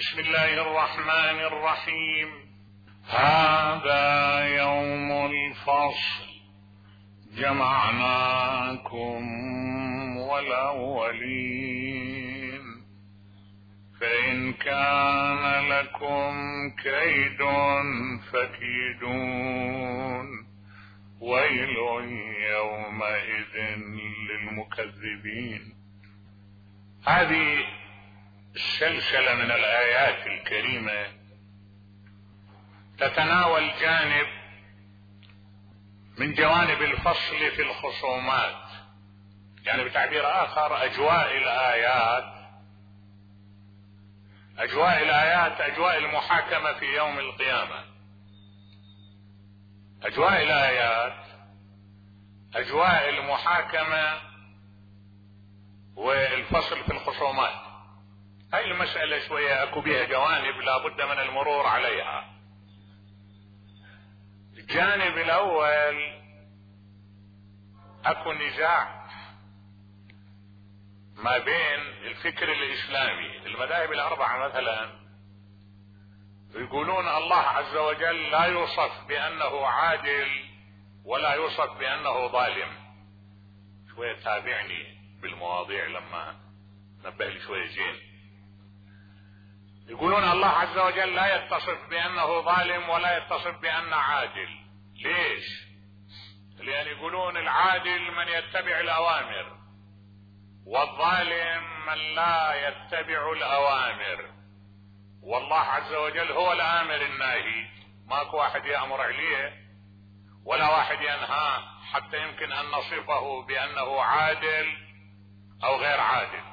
بسم الله الرحمن الرحيم. هذا يوم الفصل جمعناكم والأولين، فإن كان لكم كيد فكيدون، ويل يومئذ للمكذبين. هذه السلسلة من الآيات الكريمة تتناول جانب من جوانب الفصل في الخصومات، يعني بتعبير آخر أجواء الآيات أجواء المحاكمة في يوم القيامة. أجواء الآيات أجواء المحاكمة والفصل في الخصومات. هاي المسألة شوية اكو بها جوانب لابد من المرور عليها. الجانب الاول، اكو نزاع ما بين الفكر الاسلامي. المذاهب الاربعة مثلا يقولون الله عز وجل لا يوصف بانه عادل ولا يوصف بانه ظالم. شوية تابعني بالمواضيع لما نبه لي شوية زين. يقولون الله عز وجل لا يتصف بأنه ظالم ولا يتصف بأنه عادل. ليش؟ لأن يقولون العادل من يتبع الأوامر، والظالم من لا يتبع الأوامر، والله عز وجل هو الآمر الناهي، ماكو واحد يأمر عليه ولا واحد ينهاه حتى يمكن أن نصفه بأنه عادل أو غير عادل.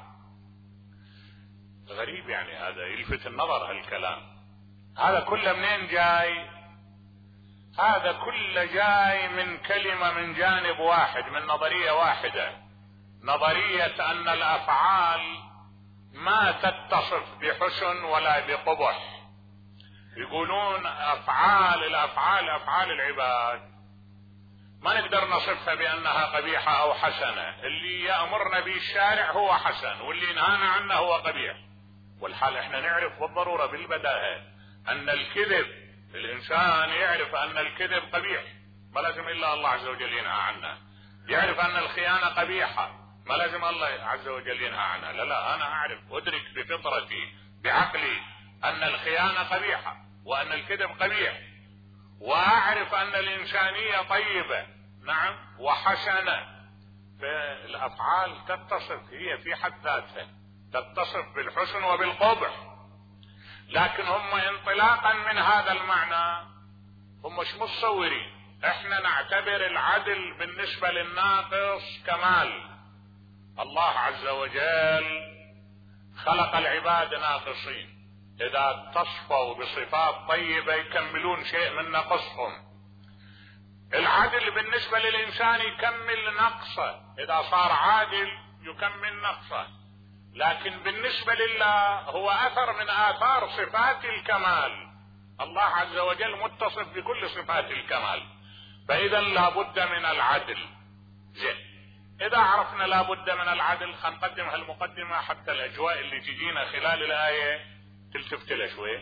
غريب يعني، هذا يلفت النظر هالكلام. هذا كله منين جاي؟ هذا كله جاي من كلمة من جانب واحد، من نظرية واحدة، نظرية ان الافعال ما تتصف بحسن ولا بقبح. يقولون افعال العباد ما نقدر نصفها بانها قبيحة او حسنة. اللي يأمرنا به الشارع هو حسن، واللي ينهانا عنه هو قبيح. والحال احنا نعرف بالضرورة بالبداهة ان الكذب، الانسان يعرف ان الكذب قبيح، ما لازم الا الله عز وجل ينهى عنه. يعرف ان الخيانة قبيحة، ما لازم الله عز وجل ينهى عنها. لا، انا اعرف، ادرك بفطرتي بعقلي ان الخيانة قبيحة وان الكذب قبيح، واعرف ان الانسانية طيبة نعم وحسنة. فالافعال تتصف هي في حد ذاتها تتصف بالحسن وبالقبح، لكن هم انطلاقا من هذا المعنى هم مش متصورين. احنا نعتبر العدل بالنسبة للناقص كمال. الله عز وجل خلق العباد ناقصين، اذا اتصفوا بصفات طيبة يكملون شيء من نقصهم. العدل بالنسبة للإنسان يكمل نقصه، إذا صار عادل يكمل نقصه. لكن بالنسبة لله هو أثر من آثار صفات الكمال. الله عز وجل متصف بكل صفات الكمال، فإذا لابد من العدل. زين، إذا عرفنا لابد من العدل خنقدم هالمقدمة حتى الأجواء اللي تجينا خلال الآية تلتفت لها شوية.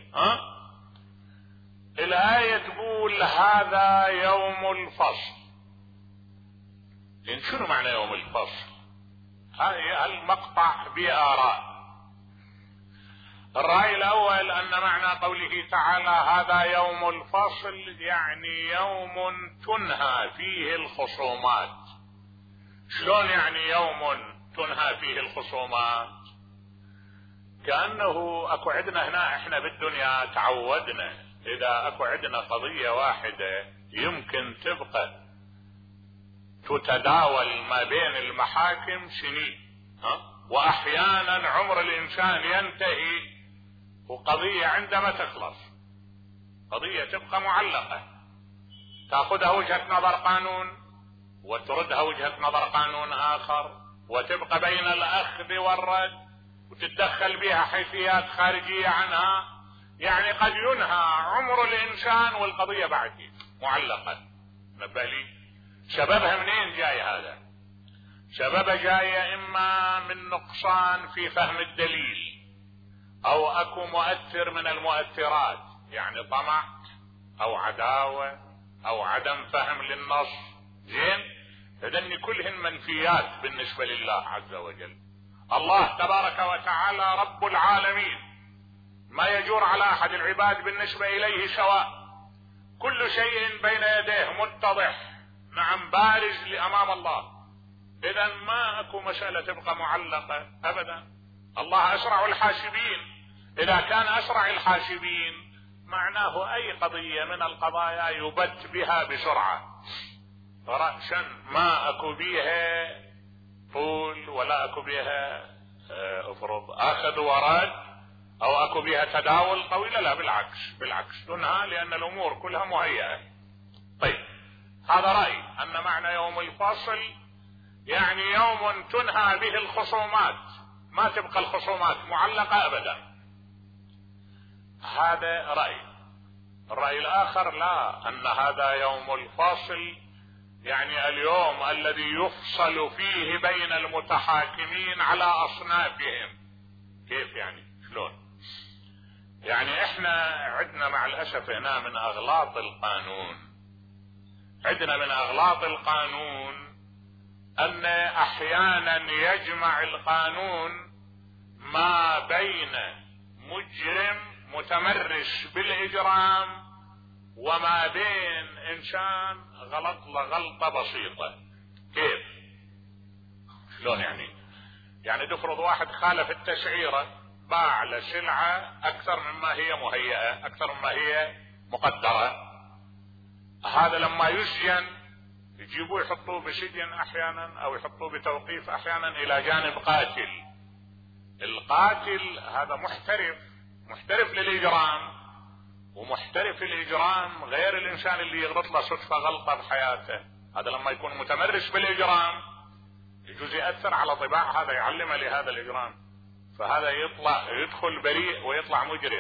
الآية تقول هذا يوم الفصل. لأن شنو معنى يوم الفصل؟ المقطع بآراء. الرأي الأول أن معنى قوله تعالى هذا يوم الفصل يعني يوم تنهى فيه الخصومات. شلون يعني يوم تنهى فيه الخصومات؟ كأنه اكو عندنا هنا احنا بالدنيا تعودنا اذا اكو عندنا قضية واحدة يمكن تبقى تتداول ما بين المحاكم سنين، واحيانا عمر الانسان ينتهي وقضية عندما تخلص قضية تبقى معلقة، تاخذها وجهة نظر قانون وتردها وجهة نظر قانون اخر، وتبقى بين الاخذ والرد، وتتدخل بها حيثيات خارجية عنها. يعني قد ينهى عمر الانسان والقضية بعد معلقة. نبه لي سببها منين جاي؟ هذا سببها جاي اما من نقصان في فهم الدليل، او اكو مؤثر من المؤثرات، يعني طمع او عداوة او عدم فهم للنص، زين، هذني كلهن منفيات بالنسبة لله عز وجل. الله تبارك وتعالى رب العالمين، ما يجور على احد العباد بالنسبة اليه سواء، كل شيء بين يديه متضح، نعم، بارز لامام الله. اذا ما اكو مسألة تبقى معلقة ابدا. الله اسرع الحاسبين، اذا كان اسرع الحاسبين معناه اي قضية من القضايا يبت بها بسرعة رأسا، ما اكو بيها طول ولا اكو بيها افرض اخذ ورد او اكو بيها تداول طويلة، لا بالعكس تنهى، لان الامور كلها مهيئة. طيب، هذا رأي ان معنى يوم الفصل يعني يوم تنهى به الخصومات، ما تبقى الخصومات معلقة ابدا. هذا رأي. الرأي الاخر لا، ان هذا يوم الفاصل يعني اليوم الذي يفصل فيه بين المتحاكمين على اصنافهم. كيف يعني؟ شلون؟ يعني احنا عندنا مع الاسف هنا من اغلاط القانون ان احيانا يجمع القانون ما بين مجرم متمرس بالاجرام وما بين انسان غلط غلطة بسيطة. كيف؟ شلون يعني تفرض واحد خالف التسعيرة، باع لسلعة اكثر مما هي مهيئة، اكثر مما هي مقدرة، هذا لما يسجن يجيبوه يحطوه بسجن احيانا او يحطوه بتوقيف احيانا الى جانب قاتل. القاتل هذا محترف للاجرام، ومحترف الاجرام غير الانسان اللي يغلط له صدفة غلطة بحياته. هذا لما يكون متمرس بالاجرام يجوز يأثر على طباع هذا، يعلمه لهذا الاجرام، فهذا يدخل بريء ويطلع مجرم.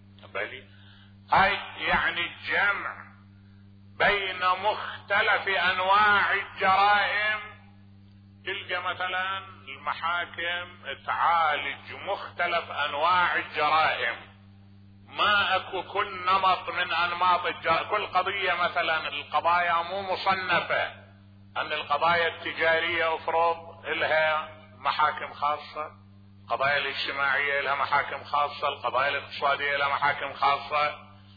هاي يعني الجمع بين مختلف انواع الجرائم. تلقى مثلا المحاكم تعالج مختلف انواع الجرائم، ما اكو كل نمط من انماط الجرائم. كل قضية مثلا القضايا مو مصنفة، ان القضايا التجارية افرض لها محاكم خاصة، القضايا الاجتماعية لها محاكم خاصة، القضايا الاقتصادية لها محاكم خاصة.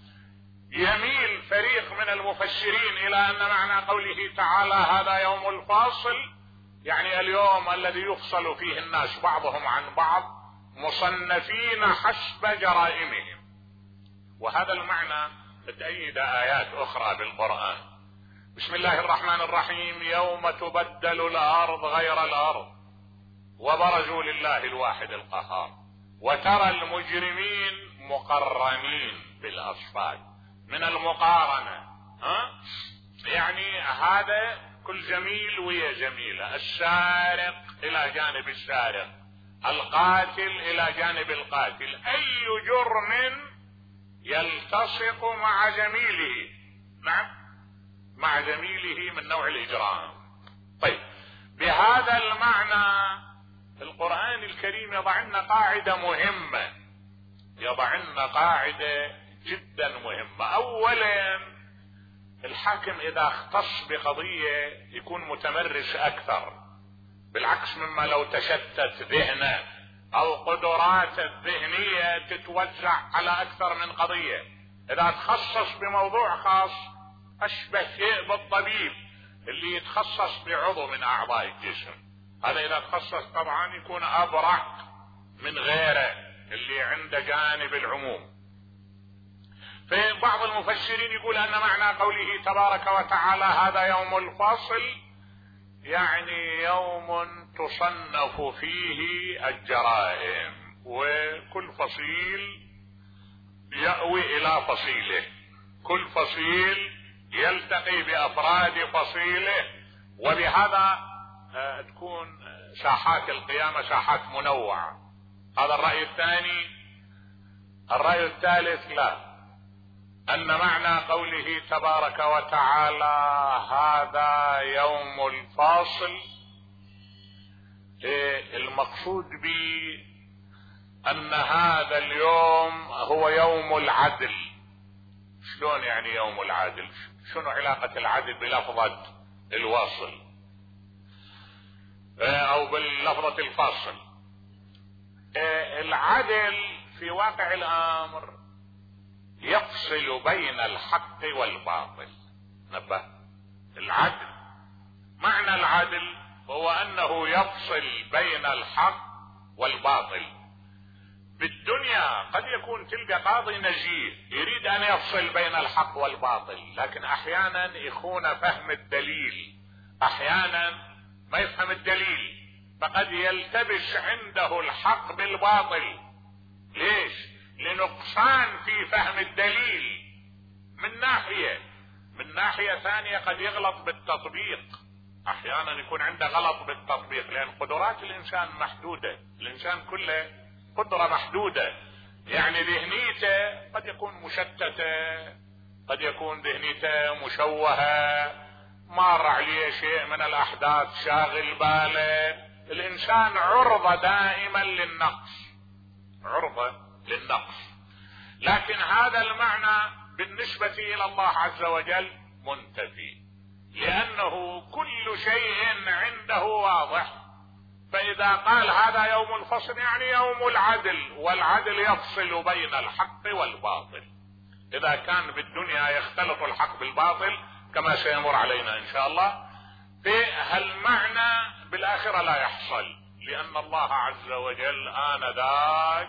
يميل فريق من المفسرين الى ان معنى قوله تعالى هذا يوم الفاصل يعني اليوم الذي يفصل فيه الناس بعضهم عن بعض مصنفين حسب جرائمهم. وهذا المعنى تأيد آيات أخرى بالقرآن. بسم الله الرحمن الرحيم: يوم تبدل الأرض غير الأرض وبرزوا لله الواحد القهار وترى المجرمين مقرنين بالأصفاد. من المقارنة، يعني هذا كل جميل ويا جميلة، السارق إلى جانب السارق، القاتل إلى جانب القاتل، أي جرم يلتصق مع جميله، مع جميله من نوع الإجرام. طيب، بهذا المعنى القرآن الكريم يضع لنا قاعدة مهمة، يضع لنا قاعدة جدا مهمة. أولا، الحاكم إذا اختص بقضية يكون متمرس أكثر، بالعكس مما لو تشتت ذهنه أو قدراته الذهنية تتوزع على أكثر من قضية. إذا تخصص بموضوع خاص أشبه شيء بالطبيب اللي يتخصص بعضو من أعضاء الجسم، هذا إذا تخصص طبعا يكون أبرع من غيره اللي عنده جانب العموم. في بعض المفسرين يقول أن معنى قوله تبارك وتعالى هذا يوم الفصل يعني يوم تصنف فيه الجرائم، وكل فصيل يأوي إلى فصيله، كل فصيل يلتقي بأفراد فصيله، وبهذا تكون ساحات القيامة ساحات منوعة. هذا الرأي الثاني. الرأي الثالث لا، أن معنى قوله تبارك وتعالى هذا يوم الفاصل المقصود به ان هذا اليوم هو يوم العدل. شلون يعني يوم العدل؟ شنو علاقة العدل بلفظة الوصل او باللفظة الفصل؟ العدل في واقع الامر يفصل بين الحق والباطل. نبه، العدل معنى العدل هو انه يفصل بين الحق والباطل. بالدنيا قد يكون تلقى قاضي نزيه يريد ان يفصل بين الحق والباطل، لكن احيانا يخون فهم الدليل، احيانا ما يفهم الدليل، فقد يلتبس عنده الحق بالباطل. ليش؟ لنقصان في فهم الدليل من ناحية ثانية قد يغلط بالتطبيق، احيانا يكون عنده غلط بالتطبيق، لان قدرات الانسان محدودة، الانسان كله قدرة محدودة. يعني ذهنيته قد يكون مشتتة، قد يكون ذهنيته مشوهة، مر عليه شيء من الاحداث شاغل باله. الانسان عرضة دائما للنقص، لكن هذا المعنى بالنسبة الى الله عز وجل منتفي، لانه كل شيء عنده واضح. فاذا قال هذا يوم الفصل يعني يوم العدل، والعدل يفصل بين الحق والباطل. اذا كان بالدنيا يختلط الحق بالباطل كما سيمر علينا ان شاء الله، في هالمعنى بالاخرة لا يحصل، لان الله عز وجل آنذاك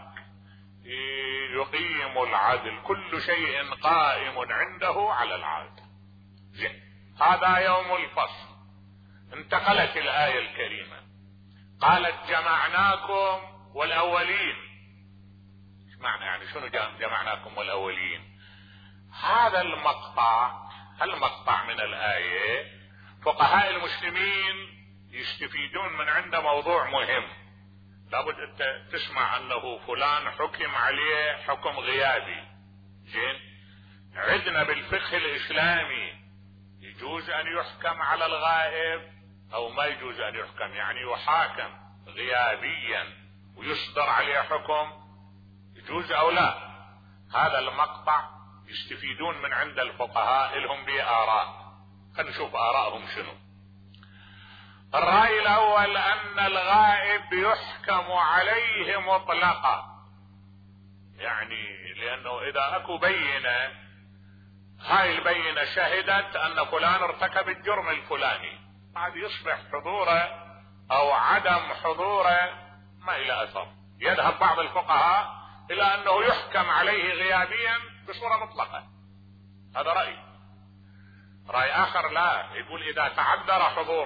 يقيم العدل، كل شيء قائم عنده على العدل. هذا يوم الفصل. انتقلت الآية الكريمة قالت جمعناكم والأولين. ايش معنى يعني؟ شنو جمعناكم والأولين؟ هذا المقطع من الآية فقهاء المسلمين يستفيدون من عنده موضوع مهم. لابد انت تسمع انه فلان حكم عليه حكم غيابي. زين، عندنا بالفقه الاسلامي يجوز ان يحكم على الغائب او ما يجوز ان يحكم، يعني يحاكم غيابيا ويصدر عليه حكم، يجوز او لا؟ هذا المقطع يستفيدون من عند الفقهاء، لهم به آراء. خلينا نشوف آراءهم شنو. الرأي الأول أن الغائب يحكم عليه مطلقا، يعني لأنه إذا أكو بينة، هاي البينة شهدت أن فلان ارتكب الجرم الفلاني، بعد يصبح حضوره أو عدم حضوره ما إلى أثر. يذهب بعض الفقهاء إلى أنه يحكم عليه غيابيا بصورة مطلقة، هذا رأي آخر لا، يقول إذا تعذر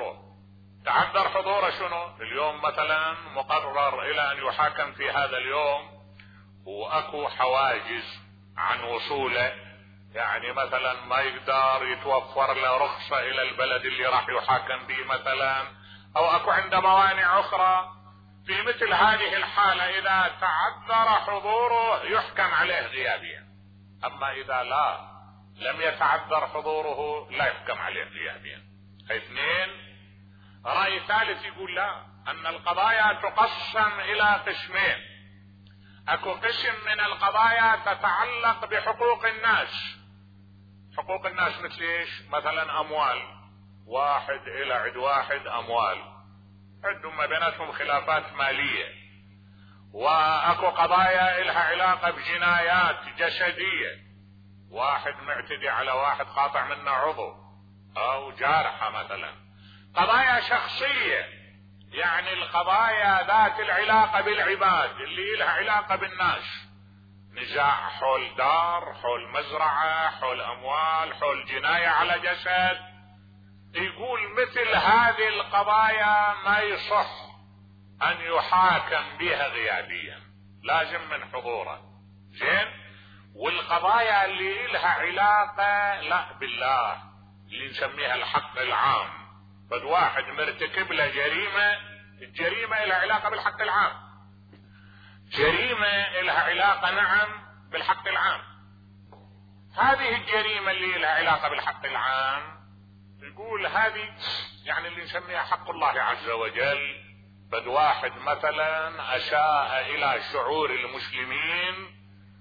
حضوره شنو؟ اليوم مثلا مقرر الى ان يحاكم في هذا اليوم واكو حواجز عن وصوله، يعني مثلا ما يقدر يتوفر له رخصة الى البلد اللي راح يحاكم به مثلا، او اكو عنده موانع اخرى. في مثل هذه الحالة اذا تعذر حضوره يحكم عليه غيابيا، اما اذا لم يتعذر حضوره لا يحكم عليه غيابيا. اثنين. رأي ثالث يقول لا، ان القضايا تقسم الى قسمين. اكو قسم من القضايا تتعلق بحقوق الناس. حقوق الناس مثل ايش؟ مثلا اموال، واحد الى عد واحد اموال، عندهم ما بيناتهم خلافات مالية. واكو قضايا الها علاقة بجنايات جسدية، واحد معتدي على واحد قاطع منه عضو او جارحة مثلا. قضايا شخصية، يعني القضايا ذات العلاقة بالعباد اللي لها علاقة بالناس، نزاع حول دار، حول مزرعة، حول اموال، حول جناية على جسد. يقول مثل هذه القضايا ما يصح ان يحاكم بها غيابيا، لازم من حضوره. زين. والقضايا اللي لها علاقة لا بالله، اللي نسميها الحق العام، فد واحد مرتكب له جريمة، الجريمة لها علاقة بالحق العام، جريمة لها علاقة نعم بالحق العام. هذه الجريمة اللي لها علاقة بالحق العام يقول هذه يعني اللي نسميها حق الله عز وجل، بد واحد مثلا أساء إلى شعور المسلمين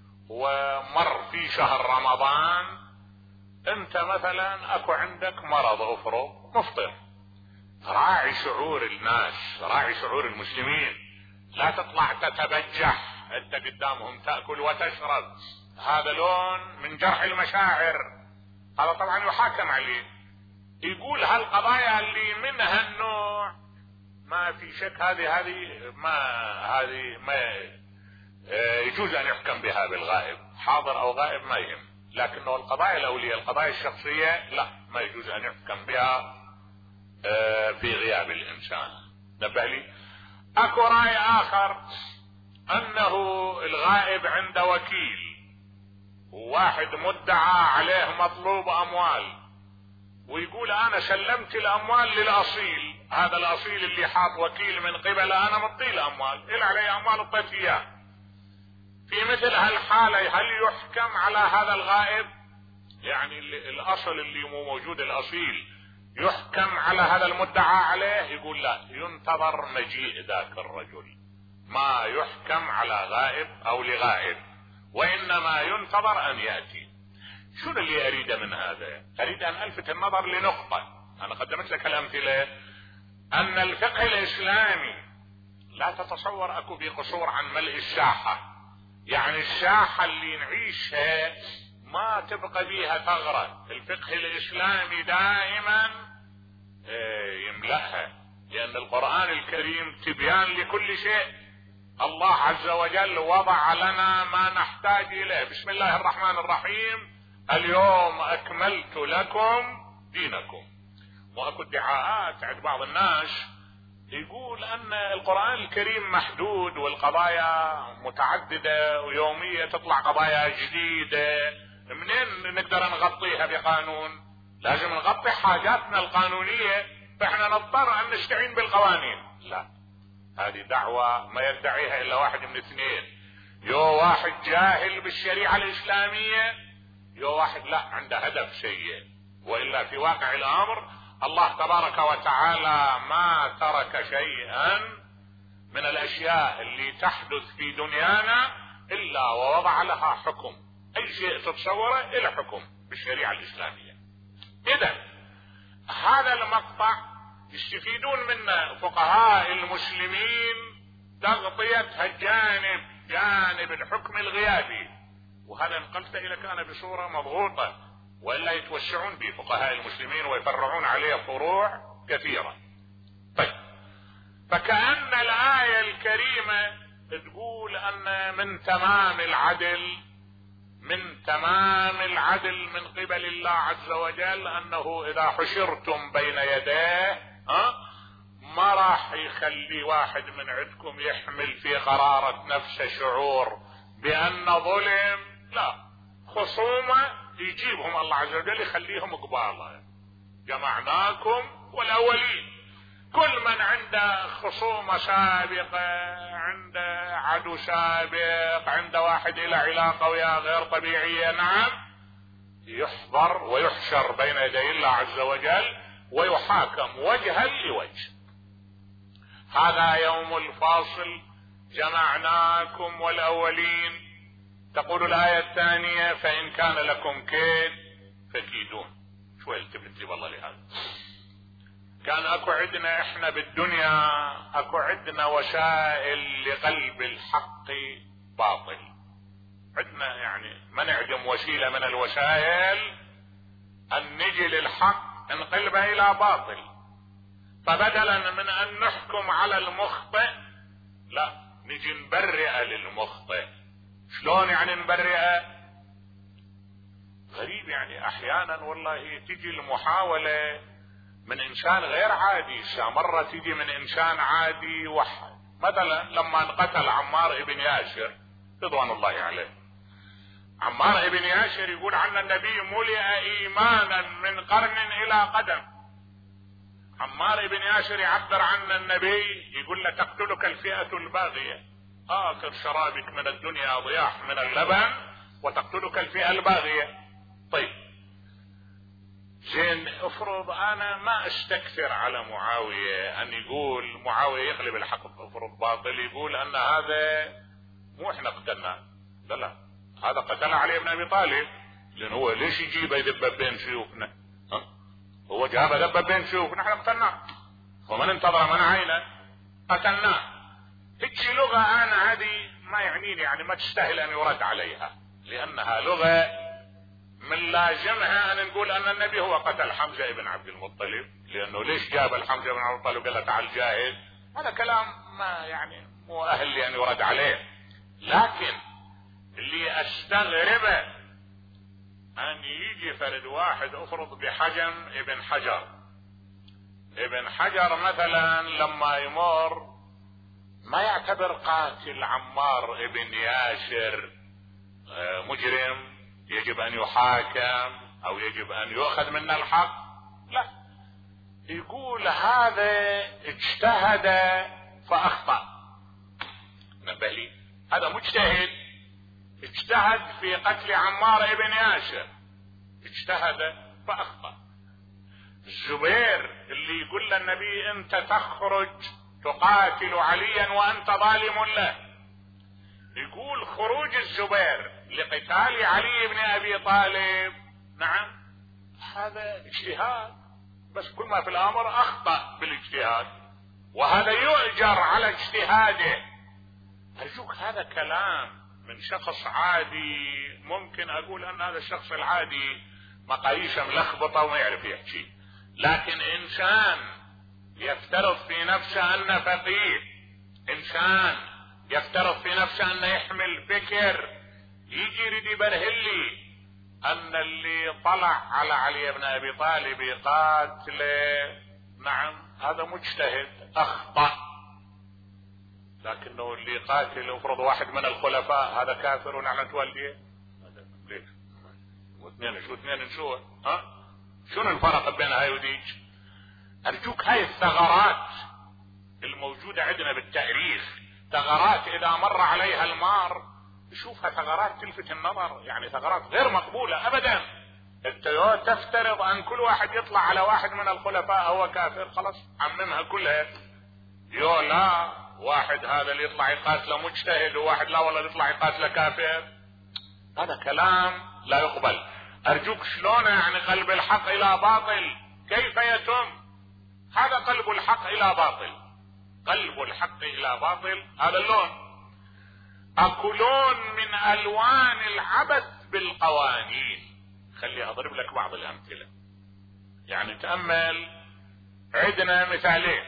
ومر في شهر رمضان، انت مثلا اكو عندك مرض افرض مفطر، راعي شعور الناس، راعي شعور المسلمين، لا تطلع تتبجح انت قدامهم تأكل وتشرب، هذا لون من جرح المشاعر، هذا طبعا يحاكم عليه. يقول هالقضايا اللي منها النوع ما في شك هذه ما يجوز ان يحكم بها بالغائب، حاضر او غائب ما يهم، لكنه القضايا الاولية القضايا الشخصية لا، ما يجوز ان يحكم بها في غياب الانسان. نبه لي. اكو رأي اخر انه الغائب عند وكيل، وواحد مدعى عليه مطلوب اموال، ويقول انا سلمت الاموال للاصيل، هذا الاصيل اللي حاط وكيل من قبل انا مطي الاموال، إلا علي اموال اعطيت اياه. في مثل هالحالة هل يحكم على هذا الغائب؟ يعني الاصل اللي مو موجود الاصيل يحكم على هذا المدعى عليه؟ يقول لا، ينتظر مجيء ذاك الرجل، ما يحكم على غائب او لغائب، وانما ينتظر ان يأتي. شو اللي اريده من هذا؟ اريد ان الفت النظر لنقطة، انا قدمت لك الامثلة، ان الفقه الاسلامي لا تتصور اكو بقصور عن ملء الساحة، يعني الساحة اللي نعيشها ما تبقى بيها ثغرة، الفقه الاسلامي دائما يملأها، لان القرآن الكريم تبيان لكل شيء، الله عز وجل وضع لنا ما نحتاج اليه. بسم الله الرحمن الرحيم، اليوم اكملت لكم دينكم. واكو ادعاءات عند بعض الناس يقول ان القرآن الكريم محدود والقضايا متعددة ويومية تطلع قضايا جديدة، منين نقدر نغطيها بقانون؟ لازم نغطي حاجاتنا القانونية، فاحنا نضطر ان نستعين بالقوانين. لا، هذه دعوة ما يدعيها الا واحد من اثنين، يو واحد جاهل بالشريعة الاسلامية، يو واحد لا عنده هدف سيء، والا في واقع الامر الله تبارك وتعالى ما ترك شيئا من الاشياء اللي تحدث في دنيانا الا ووضع لها حكم، اي شيء تتصوره الى حكم بالشريعة الاسلامية. اذا هذا المقطع يستفيدون منه فقهاء المسلمين تغطية جانب الحكم الغيابي، وهذا نقلت الى كان بصورة مضغوطة، والا يتوسعون به فقهاء المسلمين ويفرعون عليه فروع كثيرة. طيب، فكأن الآية الكريمة تقول ان من تمام العدل من قبل الله عز وجل انه اذا حشرتم بين يديه ما راح يخلي واحد من عندكم يحمل في قرارة نفسه شعور بان ظلم، لا، خصومه يجيبهم الله عز وجل يخليهم قبالة، جمعناكم والاولين، كل من عنده خصومة سابقة، عنده عدو سابق، عنده واحد الى علاقة وياه غير طبيعية، نعم، يحضر ويحشر بين يدي الله عز وجل ويحاكم وجها لوجه. هذا يوم الفاصل، جمعناكم والاولين. تقول الآية الثانية فإن كان لكم كيد فكيدون. شوي التفتي والله لهذا، كان اكو عندنا احنا بالدنيا اكو عندنا وسائل لقلب الحق باطل، عندنا يعني ما نعدم وسيلة من الوسائل ان نجي للحق نقلبه الى باطل، فبدلا من ان نحكم على المخطئ لا نجي نبرئ للمخطئ. شلون يعني نبرئ؟ غريب، يعني احيانا والله تجي المحاولة من انسان غير عادي، مرة تجي من انسان عادي وحد. مثلا لما انقتل عمار ابن ياسر رضوان الله عليه، عمار ابن ياسر يقول عنه النبي ملئ ايمانا من قرن الى قدم. عمار ابن ياسر يعبر عن النبي يقول له تقتلك الفئة الباغية، اخر شرابك من الدنيا ضياح من اللبن وتقتلك الفئة الباغية. طيب زين، افرض افرض انا ما استكثر على معاوية ان يقول معاوية يغلب الحق افرض باطل، يقول ان هذا مو احنا قتلناه، لا هذا قتل علي بن ابي طالب، لان هو ليش يجيبه يدبب بين سيوفنا؟ هو جابه دبب بين سيوفنا احنا قتلناه، ومن انتظر من عينه قتلناه. هيك لغة انا هذه ما يعنيني، يعني ما تستاهل ان يرد عليها، لانها لغة من لازمها ان نقول ان النبي هو قتل حمزة ابن عبد المطلب، لانه ليش جاب الحمزة ابن عبد المطلب قال له تعال جاهد؟ هذا كلام ما يعني مو اهل لان يرد عليه. لكن اللي استغربه ان يجي فرد واحد افرض بحجم ابن حجر مثلا لما يمر ما يعتبر قاتل عمار ابن ياسر مجرم يجب ان يحاكم او يجب ان يؤخذ منا الحق، لا، يقول هذا اجتهد فاخطأ. نبه لي، هذا مجتهد اجتهد في قتل عمار ابن ياسر، اجتهد فاخطأ. الزبير اللي يقول للنبي انت تخرج تقاتل عليا وانت ظالم له، يقول خروج الزبير لقتال علي بن ابي طالب نعم هذا اجتهاد، بس كل ما في الامر اخطأ بالاجتهاد، وهذا يؤجر على اجتهاده. ارجوك هذا كلام من شخص عادي، ممكن اقول ان هذا الشخص العادي مقاييسه ملخبطه وما يعرف يحكي، لكن انسان يفترض في نفسه انه فقيه، انسان يفترض في نفسه انه يحمل فكر، يجي يريد يبرهلي ان اللي طلع على علي بن ابي طالب قاتله نعم هذا مجتهد اخطأ، لكنه اللي قاتل افرض واحد من الخلفاء هذا كافر ولعنة والديه، ليش؟ واثنين شو شنو الفرق بين هاي وديك؟ ارجوك هاي الثغرات الموجودة عندنا بالتاريخ، ثغرات اذا مر عليها المار يشوفها ثغرات تلفت النظر، يعني ثغرات غير مقبولة ابدا. انت تفترض ان كل واحد يطلع على واحد من الخلفاء هو كافر، خلاص عممها كلها. لا، واحد هذا اللي يطلع يقاتله مجتهد، وواحد لا والله اللي يطلع يقاتله كافر، هذا كلام لا يقبل. ارجوك شلون يعني قلب الحق الى باطل كيف يتم؟ هذا قلب الحق الى باطل، قلب الحق الى باطل هذا اللون. اكو لون من الوان العبث بالقوانين. خلي اضرب لك بعض الامثلة، يعني تأمل. عندنا مثالين،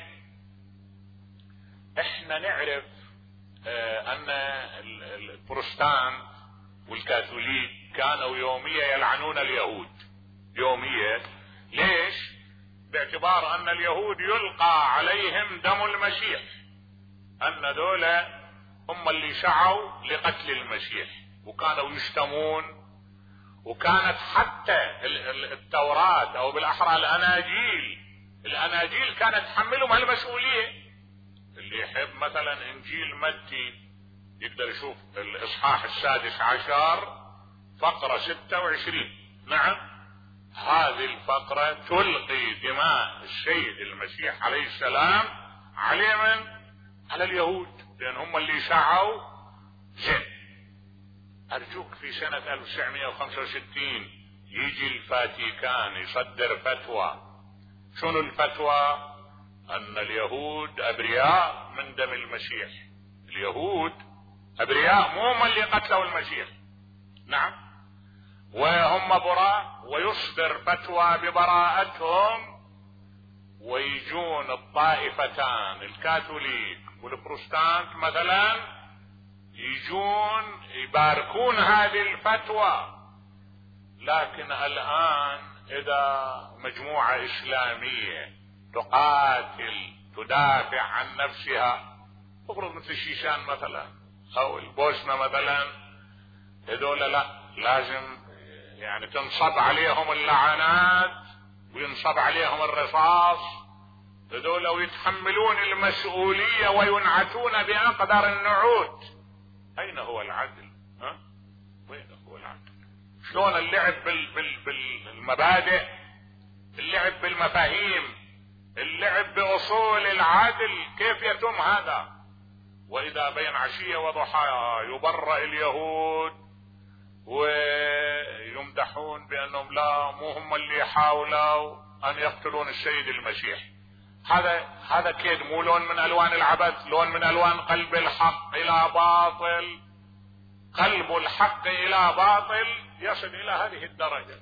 احنا نعرف ان البروتستانت والكاثوليك كانوا يوميا يلعنون اليهود، يوميا. ليش؟ باعتبار ان اليهود يلقى عليهم دم المسيح، ان ذولا هم اللي سعوا لقتل المسيح، وكانوا يشتمون، وكانت حتى التوراة او بالاحرى الاناجيل كانت تحملهم هالمسؤولية. اللي يحب مثلا انجيل متى يقدر يشوف الاصحاح 16 فقرة 26، نعم هذه الفقرة تلقي دماء السيد المسيح عليه السلام على من؟ على اليهود، لان هم اللي سعوا زين. ارجوك في سنة 1965 يجي الفاتيكان يصدر فتوى. شنو الفتوى؟ ان اليهود ابرياء من دم المسيح، اليهود ابرياء، مو هم اللي قتلوا المسيح، نعم، وهم براء، ويصدر فتوى ببراءتهم، ويجون الطائفتان الكاثوليك والبروتستانت مثلا يجون يباركون هذه الفتوى. لكن الان اذا مجموعة اسلامية تقاتل تدافع عن نفسها، افرض مثل الشيشان مثلا او البوسنة مثلا، هذول لا، لازم يعني تنصب عليهم اللعنات وينصب عليهم الرصاص، هذول ويتحملون المسؤولية وينعتون بأقدر النعوت. اين هو العدل؟ وين هو العدل؟ شلون اللعب بالمبادئ اللعب بالمفاهيم، اللعب بأصول العدل، كيف يتم هذا؟ وإذا بين عشية وضحاها يبرأ اليهود ويمدحون بأنهم لا، مو هم اللي حاولوا أن يقتلون السيد المسيح. هذا كيد، مو لون من ألوان العبث، لون من ألوان قلب الحق إلى باطل. قلب الحق إلى باطل يصل إلى هذه الدرجة.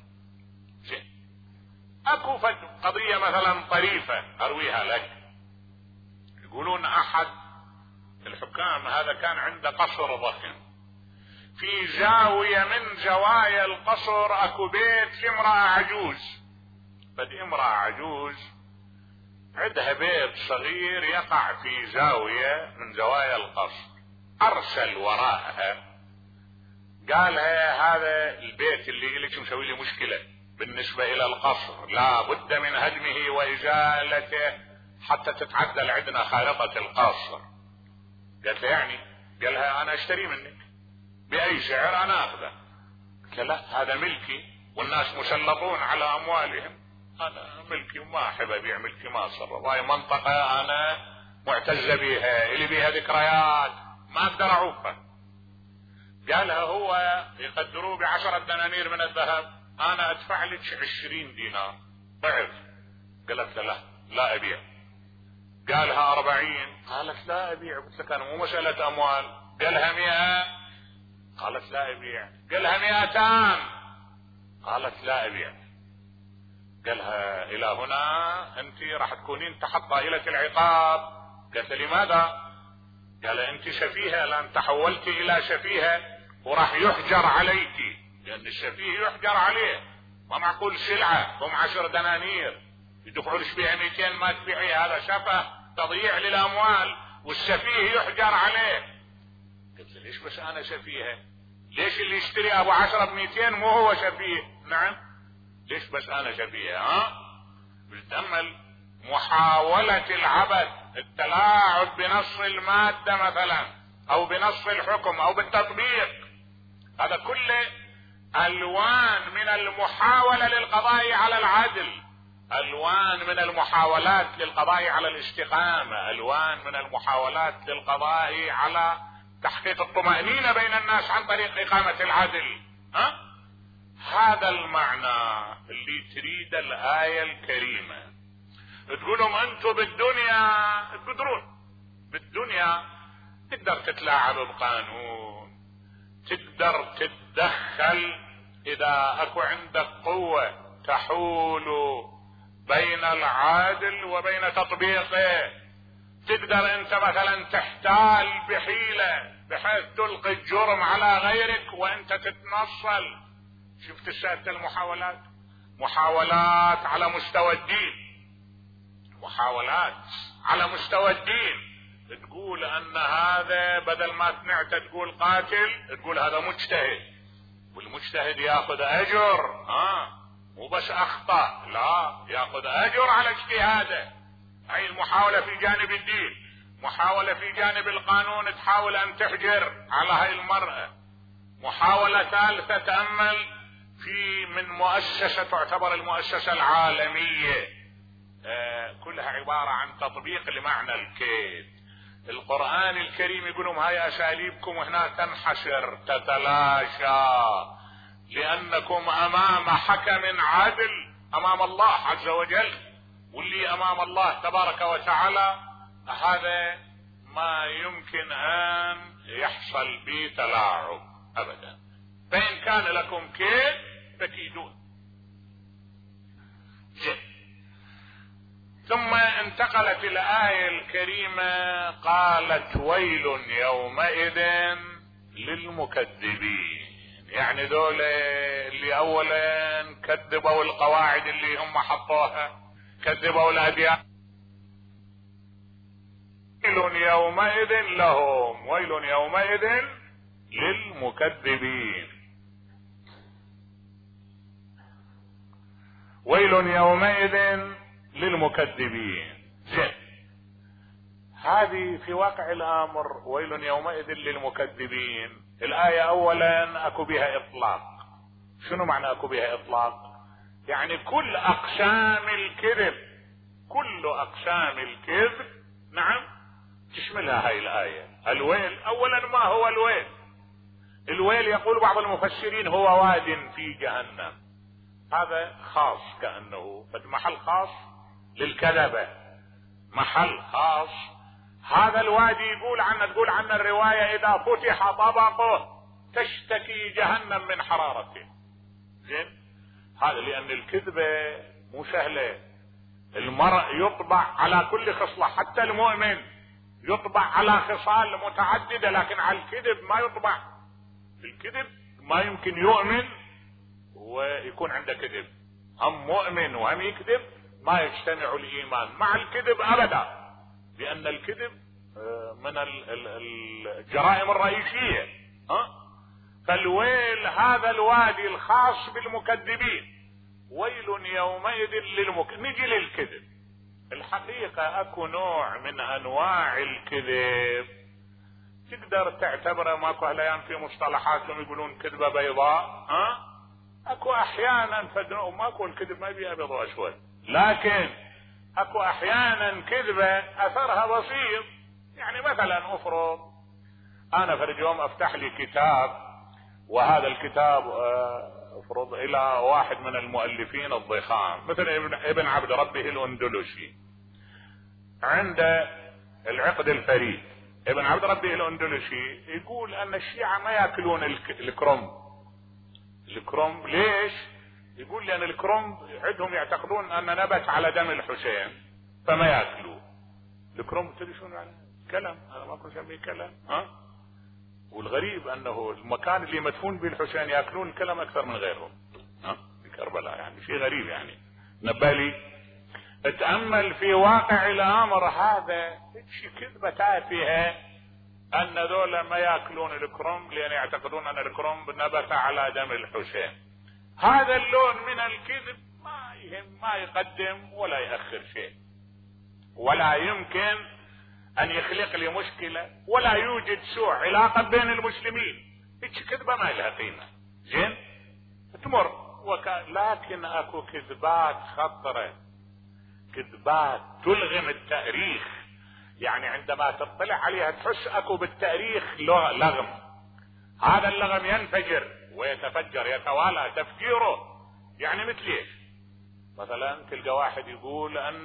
اكو قضية مثلا طريفة ارويها لك. يقولون احد الحكام هذا كان عنده قصر ضخم، في زاوية من زوايا القصر اكو بيت لامرأة عجوز. بدي امرأة عجوز عندها بيت صغير يقع في زاوية من زوايا القصر. ارسل وراءها قالها هذا البيت اللي لك مسوي لي مشكلة بالنسبة الى القصر، لا بد من هدمه وازالته حتى تتعدل عندنا خارطة القصر. قالت له يعني؟ قالها انا اشتري منك باي سعر انا اخذه. قالت لا هذا ملكي والناس مسلطون على اموالهم، انا ملكي وما احب ابيع ملكي، ما اصرف، هاي منطقة انا معتزة بيها، اللي بيها ذكريات ما اقدر اعوفها. قالها هو يقدروه ب10 دنانير من الذهب، انا ادفع لك 20 دينار ضعف. قالت له لا ابيع. قالها 40، قالت لا ابيع، قلت لك انا مو مسألة اموال. قالها 100، قالت لا ابيع. قالها 200، قالت لا ابيع. قالها الى هنا انت راح تكونين تحت طائلة العقاب. قالت لماذا؟ قال انت شفيهة، لان تحولت الى شفيهة وراح يحجر عليك، لان الشفيه يحجر عليه. ما معقول سلعة هم 10 دنانير يدفعوا لك بيها 200 ما تبيعيها، هذا شفه تضييع للاموال والشفيه يحجر عليه. قلت ليش بس انا شفيهة؟ ليش اللي يشتري ابو 10 ب200 مو هو شفيه؟ نعم ليش بس انا شفيهة؟ بتأمل محاولة العبث، التلاعب بنص المادة مثلا او بنص الحكم او بالتطبيق، هذا كله الوان من المحاولة للقضاء على العدل، الوان من المحاولات للقضاء على الاستقامة، الوان من المحاولات للقضاء على تحقيق الطمأنينة بين الناس عن طريق اقامة العدل. هذا المعنى اللي تريد الآية الكريمة. تقولهم انتم بالدنيا تقدرون، بالدنيا تقدر تتلاعب بقانون، تقدر تتدخل اذا اكو عندك قوة تحول بين العادل وبين تطبيقه. تقدر انت مثلا تحتال بحيلة بحيث تلقي الجرم على غيرك وانت تتنصل. شفت السادة المحاولات؟ محاولات على مستوى الدين، محاولات على مستوى الدين. تقول ان هذا بدل ما سمعت تقول قاتل تقول هذا مجتهد، والمجتهد ياخذ اجر، مو بس اخطأ، لا ياخذ اجر على اجتهاده. هاي المحاولة في جانب الدين. محاولة في جانب القانون تحاول ان تحجر على هاي المرأة. محاولة ثالثة تأمل في من مؤسسة تعتبر المؤسسة العالمية، كلها عبارة عن تطبيق لمعنى الكيد. القرآن الكريم يقولون هاي اساليبكم هنا تنحسر تتلاشى، لانكم امام حكم عادل امام الله عز وجل، واللي امام الله تبارك وتعالى هذا ما يمكن ان يحصل به تلاعب ابدا. فان كان لكم كيد فكيدون. ثم انتقلت الآية الكريمة قالت ويل يومئذ للمكذبين، يعني دول اللي اولا كذبوا القواعد اللي هم حطوها، كذبوا الأديان. ويل يومئذ لهم، ويل يومئذ للمكذبين، ويل يومئذ للمكذبين. هذه في واقع الامر ويل يومئذ للمكذبين. الآية اولا اكو بها اطلاق. شنو معنى اكو بها اطلاق؟ يعني كل اقسام الكذب، كل اقسام الكذب نعم تشملها هاي الايه. الويل، اولا ما هو الويل؟ الويل يقول بعض المفسرين هو واد في جهنم، هذا خاص كأنه محل خاص للكذبة، محل خاص. هذا الوادي تقول عنه الرواية اذا فتح طبقه تشتكي جهنم من حرارته. زين، هذا لان الكذبة مو سهلة. المرء يطبع على كل خصلة، حتى المؤمن يطبع على خصال متعددة، لكن على الكذب ما يطبع. الكذب ما يمكن يؤمن ويكون عنده كذب، هم مؤمن وهم يكذب، ما يجتمع الايمان مع الكذب ابدا، لان الكذب من الجرائم الرئيسية. فالويل هذا الوادي الخاص بالمكذبين، ويل يومئذ نجي للكذب. الحقيقة اكو نوع من انواع الكذب تقدر تعتبره، ماكو هليان في مصطلحاتهم يقولون كذبة بيضاء، اكو احيانا ماكو الكذب ما يبي ابيض واسود، لكن اكو احيانا كذبة اثرها بسيط. يعني مثلا افرض انا فرد يوم افتح لي كتاب، وهذا الكتاب افرض الى واحد من المؤلفين الضخام مثل ابن عبد ربه الاندلسي، عنده العقد الفريد. ابن عبد ربه الاندلسي يقول ان الشيعة ما ياكلون الكرنب. الكرنب ليش؟ يقول لان الكرنب عندهم يعتقدون ان نبت على دم الحسين فما ياكلوه. الكرنب تدري شنو يعني؟ كلام، هذا ما كنت اسميه كلام. والغريب انه المكان اللي مدفون به الحسين ياكلون الكلام اكثر من غيرهم في كربلاء. يعني شيء غريب. يعني نبالي اتأمل في واقع الامر، هذا شيء كذبة تافهة ان ذولا ما ياكلون الكرنب لان يعتقدون ان الكرنب نبت على دم الحسين. هذا اللون من الكذب ما يهم، ما يقدم ولا يأخر شيء، ولا يمكن ان يخلق لي مشكلة، ولا يوجد سوء علاقة بين المسلمين. هيك كذبة ما لها قيمة. زين تمر لكن اكو كذبات خطرة، كذبات تلغم التاريخ. يعني عندما تطلع عليها تحس اكو بالتاريخ لغم. هذا اللغم ينفجر ويتفجر، يتوالى تفجيره. يعني مثل ايش؟ مثلا تلقى واحد يقول ان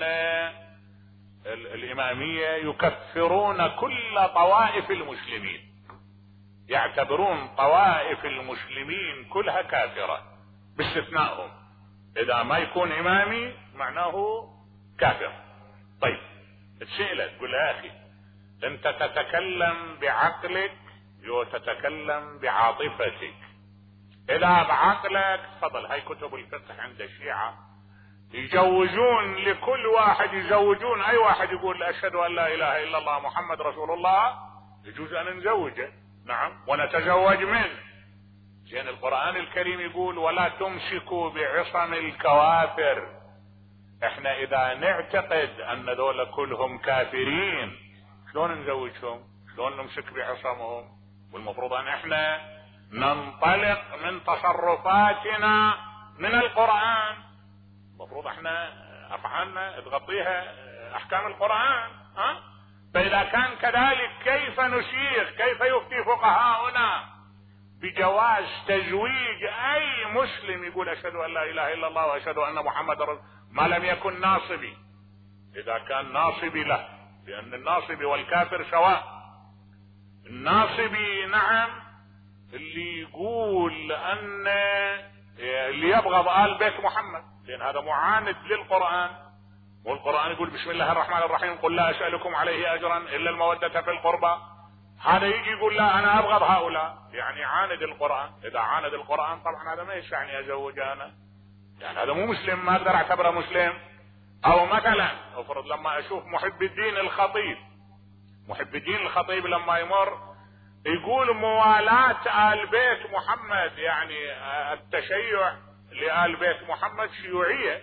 الامامية يكفرون كل طوائف المسلمين، يعتبرون طوائف المسلمين كلها كافرة باستثنائهم، اذا ما يكون امامي معناه كافر. طيب تسأله تقول يا اخي انت تتكلم بعقلك وتتكلم بعاطفتك. اذا بعقلك تفضل، هاي كتب الفقه عند الشيعة يجوزون لكل واحد، يزوجون اي واحد يقول اشهد ان لا اله الا الله محمد رسول الله، يجوز ان نزوجه، نعم، ونتزوج منه. زين القرآن الكريم يقول ولا تمسكوا بعصم الكوافر. احنا اذا نعتقد ان ذولا كلهم كافرين شلون نزوجهم؟ شلون نمسك بعصمهم؟ والمفروض ان احنا ننطلق من تصرفاتنا من القرآن. المفروض احنا افعالنا تغطيها احكام القرآن. فاذا كان كذلك كيف نسير؟ كيف يفتي فقهاؤنا بجواز تزويج اي مسلم يقول اشهد ان لا اله الا الله واشهد ان محمد رسول ما لم يكن ناصبي؟ اذا كان ناصبي له، لان الناصبي والكافر سواء. الناصبي نعم اللي يقول ان اللي يبغض آل بيت محمد، لان هذا معاند للقرآن، والقرآن يقول بسم الله الرحمن الرحيم قل لا اسألكم عليه اجرا الا المودة في القربى. هذا يجي يقول لا انا ابغض هؤلاء، يعني عاند القرآن. اذا عاند القرآن طبعا هذا ما يسعني ازوج انا، يعني هذا مو مسلم، ما اقدر اعتبره مسلم. او مثلا افرض لما اشوف محب الدين الخطيب، محب الدين الخطيب لما يمر يقول موالاة آل بيت محمد، يعني التشيع لآل بيت محمد شيوعية.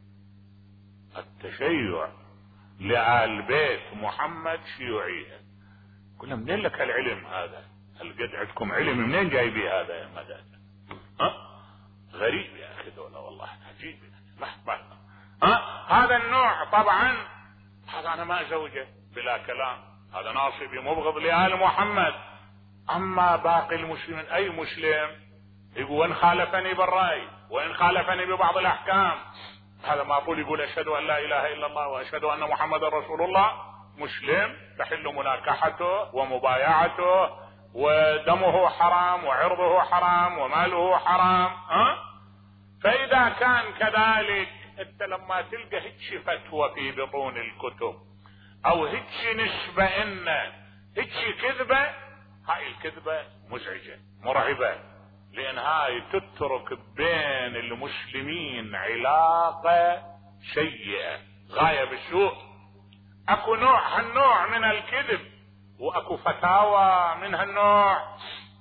التشيع لآل بيت محمد شيوعية. قلنا منين لك هالعلم هذا؟ هل قد عندكم علم؟ منين جايبي هذا يا مداد؟ غريب يا اخي دولة والله. والله عجيب. هذا النوع طبعا هذا انا ما ازوجه بلا كلام، هذا ناصبي مبغض لآل محمد. اما باقي المسلمين، اي مسلم يقول وان خالفني بالرأي وان خالفني ببعض الاحكام، هذا ما اقول يقول اشهد ان لا اله الا الله واشهد ان محمد رسول الله، مسلم تحل مناكحته ومبايعته ودمه حرام وعرضه حرام وماله حرام. فاذا كان كذلك انت لما تلقى هيك فتوى في بطون الكتب او هيك نسبة ان هيك كذبة، هاي الكذبة مزعجة مرعبة، لان هاي تترك بين المسلمين علاقة سيئة غاية بالسوء. اكو هالنوع من الكذب، واكو فتاوى من هالنوع،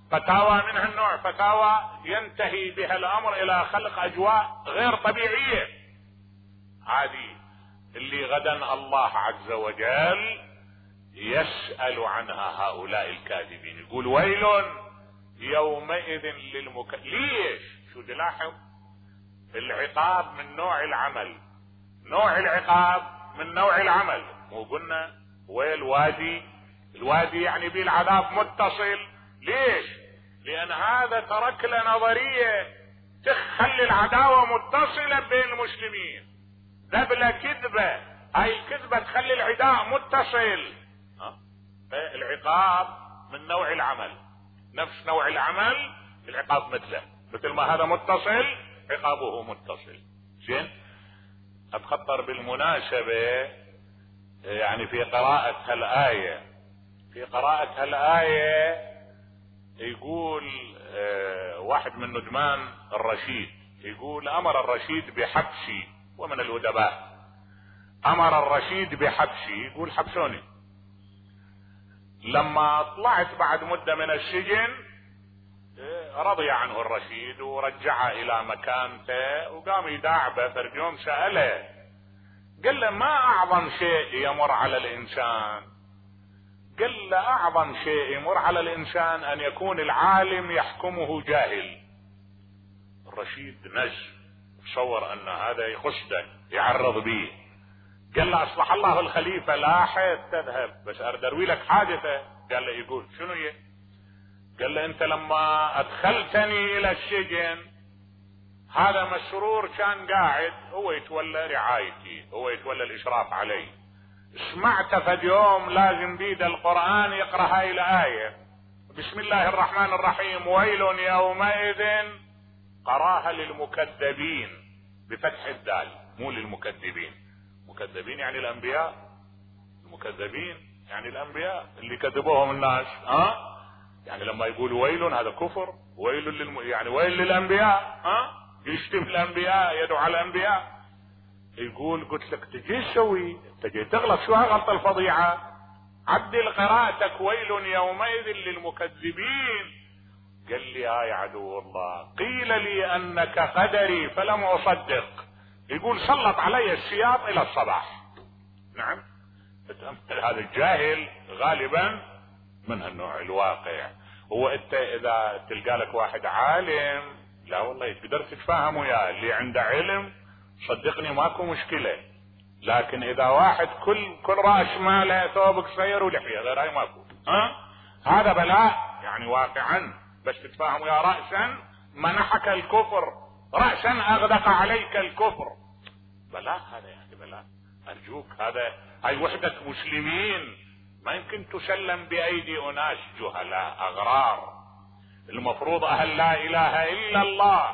فتاوى ينتهي بها الامر الى خلق اجواء غير طبيعية. هذه اللي غدا الله عز وجل يسأل عنها هؤلاء الكاذبين، يقول ويل يومئذ ليش؟ شو تلاحظ؟ العقاب من نوع العمل، نوع العقاب من نوع العمل. مو قلنا ويل الوادي يعني به العذاب متصل. ليش؟ لان هذا ترك لنا نظرية تخلي العداوة متصلة بين المسلمين. ذبلة كذبة، هاي الكذبة تخلي العداء متصل. العقاب من نوع العمل، نفس نوع العمل العقاب مثل ما هذا متصل عقابه متصل. زين، اتخطر بالمناسبة يعني في قراءة هالآية يقول واحد من ندمان الرشيد يقول امر الرشيد بحبسي، ومن الادباء امر الرشيد بحبسي، يقول حبسوني. لما طلعت بعد مدة من السجن رضي عنه الرشيد ورجعه الى مكانته، وقام يداعبه. فرد يوم سأله قال له ما اعظم شيء يمر على الانسان؟ قال له اعظم شيء يمر على الانسان ان يكون العالم يحكمه جاهل. الرشيد تصور ان هذا يخصده يعرض به. قال له اصلح الله الخليفة لاحظ تذهب بس اريد اروي لك حادثة. قال له يقول شنو هي؟ قال له انت لما ادخلتني الى السجن هذا مسرور كان قاعد هو يتولى رعايتي، هو يتولى الاشراف علي. سمعت فد يوم لازم بيد القرآن يقرأ هاي الآية بسم الله الرحمن الرحيم ويل يومئذ، قراها للمكذبين بفتح الدال مو للمكذبين. مكذبين يعني الانبياء، المكذبين يعني الانبياء اللي كذبوهم الناس. يعني لما يقول ويل هذا كفر، ويل يعني ويل للانبياء، يشتم الانبياء يدعو على الانبياء. يقول قلت لك تجي تسوي، تجي تغلط، شو هالغلطة الفظيعة؟ عدل قراءتك ويل يومئذ للمكذبين. قال لي يا عدو الله قيل لي انك قدري فلم اصدق. يقول سلط علي السياط الى الصباح. نعم، هذا الجاهل غالبا من هالنوع الواقع. هو انت اذا تلقى لك واحد عالم لا والله تقدر تتفاهم وياه، اللي عنده علم صدقني ماكو مشكلة. لكن اذا واحد كل راس ماله ثوب قصير ولحية غير هاي ماكو، هذا بلاء يعني واقعا. بس تتفاهم يا رأسا منحك الكفر، رأسا اغدق عليك الكفر، بلاء هذا يعني بلاء. ارجوك هاي وحدة مسلمين ما يمكن تسلم بايدي اناس جهلاء اغرار. المفروض اهل لا اله الا الله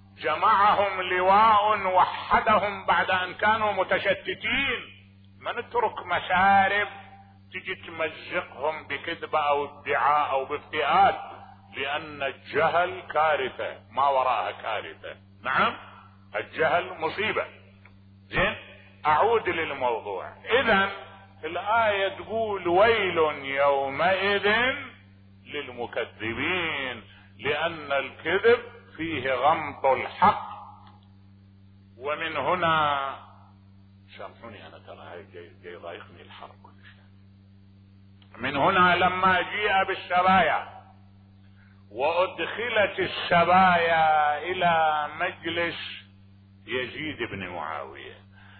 جمعهم لواء وحدهم بعد ان كانوا متشتتين. ما نترك مسارب تجي تمزقهم بكذبة او ادعاء او بافتئات، لان الجهل كارثة ما وراءها كارثة. نعم، الجهل مصيبة. زين، اعود للموضوع. اذا الآية تقول ويل يومئذ للمكذبين، لان الكذب فيه غمط الحق. ومن هنا سامحوني انا ترى هاي جاي ضايقني الحرب. من هنا لما جيء بالسبايا وادخلت السبايا الى مجلس يزيد بن معاوية.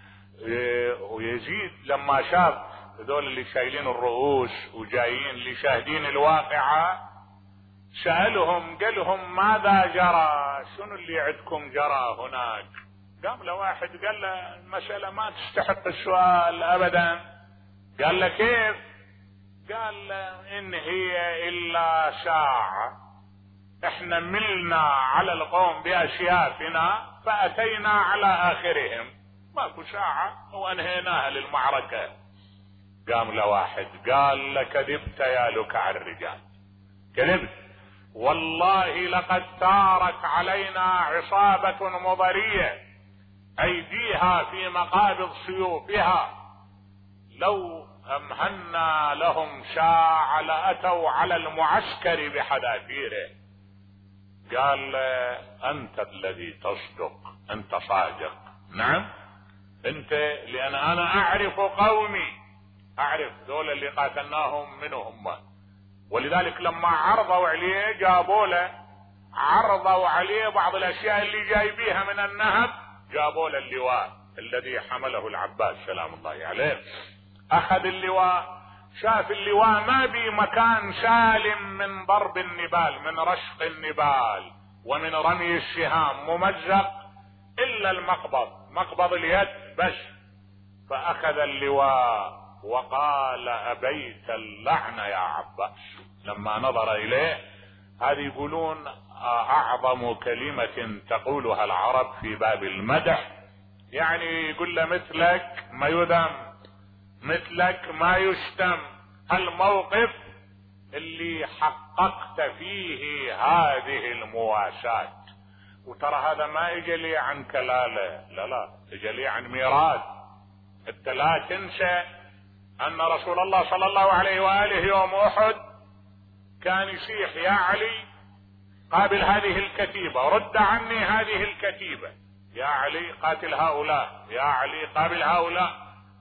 ويزيد لما شاف هذول اللي شايلين الرؤوس وجايين اللي شاهدين الواقعة سألهم، قال لهم ماذا جرى؟ شنو اللي عندكم جرى هناك؟ قام له واحد قال له المسألة ما تستحق السؤال ابدا. قال له كيف؟ قال له ان هي الا ساعة، احنا ملنا على القوم باسيافنا فاتينا على اخرهم، ماكو ساعة وانهيناها للمعركة. قام له واحد قال له كذبت يا لكع الرجال، كذبت، والله لقد ثارت علينا عصابة مضرية ايديها في مقابض سيوفها، لو امهنا لهم ساعة لاتوا على المعسكر بحذافيره. قال انت الذي تصدق، انت صادق. نعم انت، لان انا اعرف قومي، اعرف دول اللي قاتلناهم منهم، ولذلك لما عرضوا عليه جابوا له، عرضوا عليه بعض الاشياء اللي جايبيها من النهب، جابوا له اللواء الذي حمله العباس سلام الله عليه. اخذ اللواء، شاف اللواء ما بي مكان سالم من ضرب النبال، من رشق النبال ومن رمي السهام، ممزق الا المقبض، مقبض اليد بس. فاخذ اللواء وقال ابيت اللعنة يا عباس. لما نظر اليه، هذه يقولون اعظم كلمة تقولها العرب في باب المدح، يعني يقول له مثلك ما يذم، مثلك ما يشتم، الموقف اللي حققت فيه هذه المواساة. وترى هذا ما اجى لي عن كلالة، لا لا، اجى لي عن ميراث. انت لا تنسى ان رسول الله صلى الله عليه وآله يوم احد كان يصيح يا علي قابل هذه الكتيبة، رد عني هذه الكتيبة، يا علي قاتل هؤلاء، يا علي قابل هؤلاء.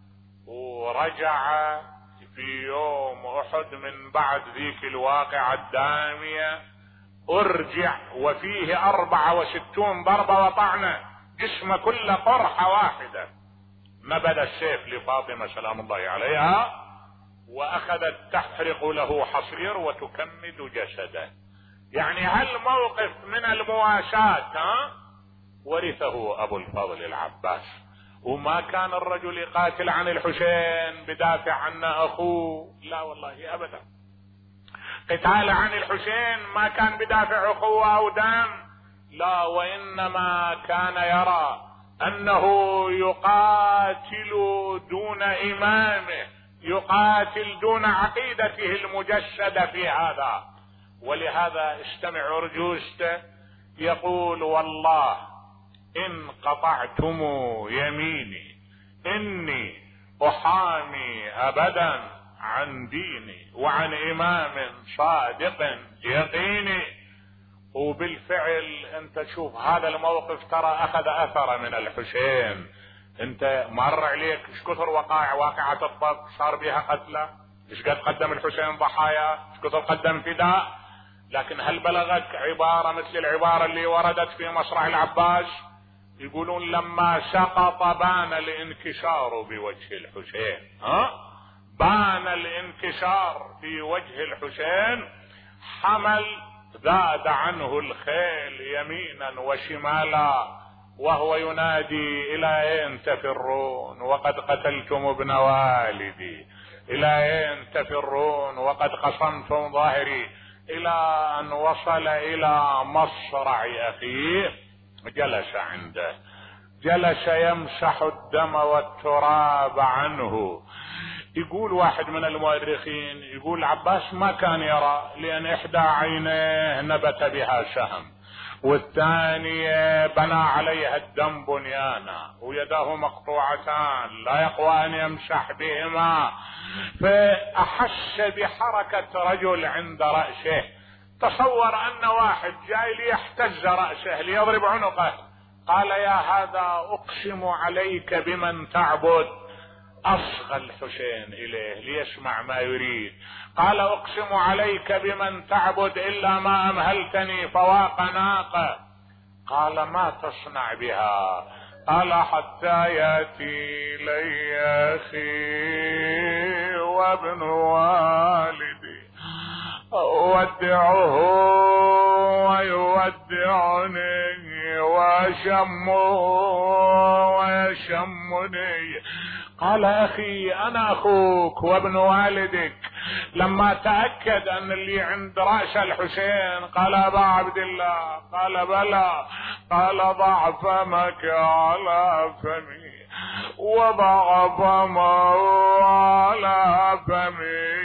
ورجع في يوم احد من بعد ذيك الواقعة الدامية، ارجع وفيه 64 ضربة وطعنة، جسمه كله قرحة واحدة. نبذ السيف لفاطمة سلام الله عليها، واخذت تحرق له حصير وتكمد جسده. يعني هالموقف من المواساة ورثه ابو الفضل العباس. وما كان الرجل يقاتل عن الحسين بدافع عن اخوه، لا والله ابدا. قتال عن الحسين ما كان بدافع اخوه او دم، لا، وانما كان يرى انه يقاتل دون امامه، يقاتل دون عقيدته المجسدة في هذا. ولهذا استمع ارجوسته، يقول والله ان قطعتم يميني اني احامي ابدا عن ديني وعن امام صادق يقيني. وبالفعل انت شوف هذا الموقف، ترى اخذ اثر من الحسين. انت مر عليك ايش كثر واقعة الضبط صار بها قتلى، ايش قد قدم الحسين ضحايا، ايش كثر قدم فداء. لكن هل بلغك عبارة مثل العبارة اللي وردت في مصرع العباس؟ يقولون لما سقط بان الانكسار بوجه الحسين، بان الانكسار في وجه الحسين، حمل زاد عنه الخيل يمينا وشمالا وهو ينادي الى اين تفرون وقد قتلتم ابن والدي، الى اين تفرون وقد قصمتم ظهري، الى ان وصل الى مصرع اخيه. جلس عنده، جلس يمسح الدم والتراب عنه. يقول واحد من المؤرخين، يقول عباس ما كان يرى، لان احدى عينيه نبت بها سهم، والثانية بنى عليها الدم بنيانا، ويداه مقطوعتان لا يقوى ان يمسح بهما. فاحس بحركة رجل عند رأسه، تصور ان واحد جاي ليحتز رأسه ليضرب عنقه. قال يا هذا اقسم عليك بمن تعبد. اصغى الحسين اليه ليسمع ما يريد. قال اقسم عليك بمن تعبد الا ما امهلتني فواق ناقة. قال ما تصنع بها؟ قال حتى يأتي لي أخي وابن والدي أودعه ويودعني وأشمه ويشمني. قال أخي أنا أخوك وابن والدك. لما تأكد أن اللي عند رأس الحسين قال أبا عبد الله، قال بلى. قال ضع فمك على فمي، وضع فمه على فمي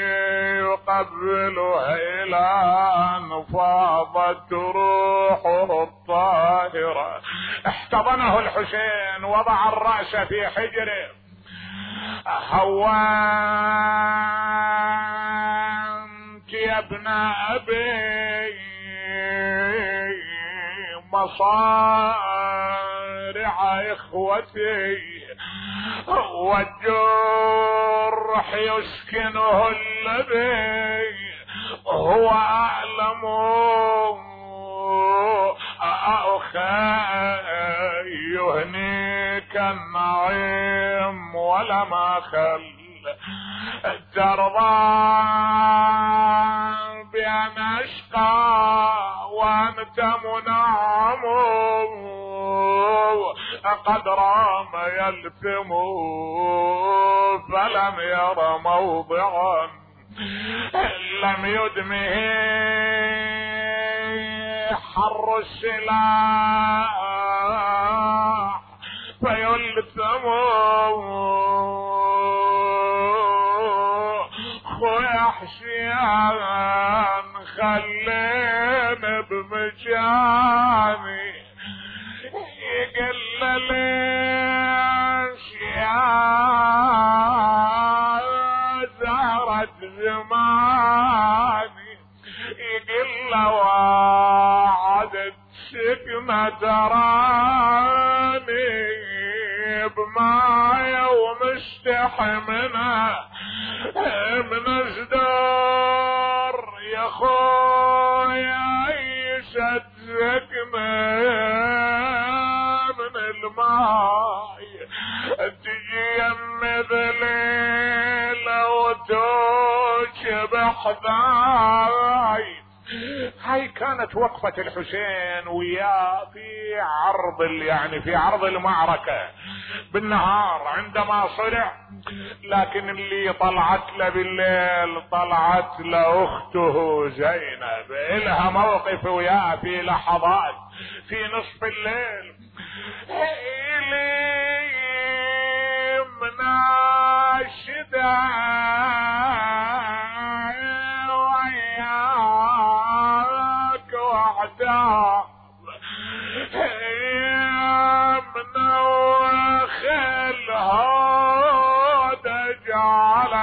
يقبله إلى أن فاضت روحه الطاهرة. احتضنه الحسين، وضع الرأس في حجره. هوانت يا ابن أبي مصارع إخوتي، والجرح يسكنه الذي هو أعلم. أخي يهنيك النعيم ولما خل ترضى بأن أشقى وأنت منعم. قد رام يلثم فلم ير موضعا لم يدمه حر السلاح فيلثم. خويا حسين خليني بمجاني، يقل ليش يا زهرة زماني، يقل وعدت سكنة تراني بمايا ومستحي منها من ازدار يا خويا يسد سكنة من الماي، تجي مثلي لو توجب حذاي. هاي كانت وقفة الحسين وياه في عرض يعني في عرض المعركة بالنهار عندما صرع، لكن اللي طلعت له بالليل طلعت له اخته زينب، إلها موقف وياه في لحظات في نصف الليل. إلي مناشدة وياك وعتاب منوخ الهود على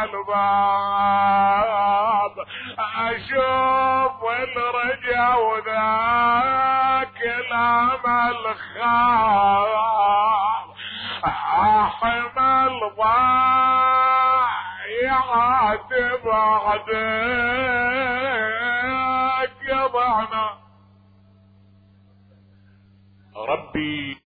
الباب، اشوف الرجا وذاك الامل خاب، احمل ضايعات بعدك يضعنا ربي.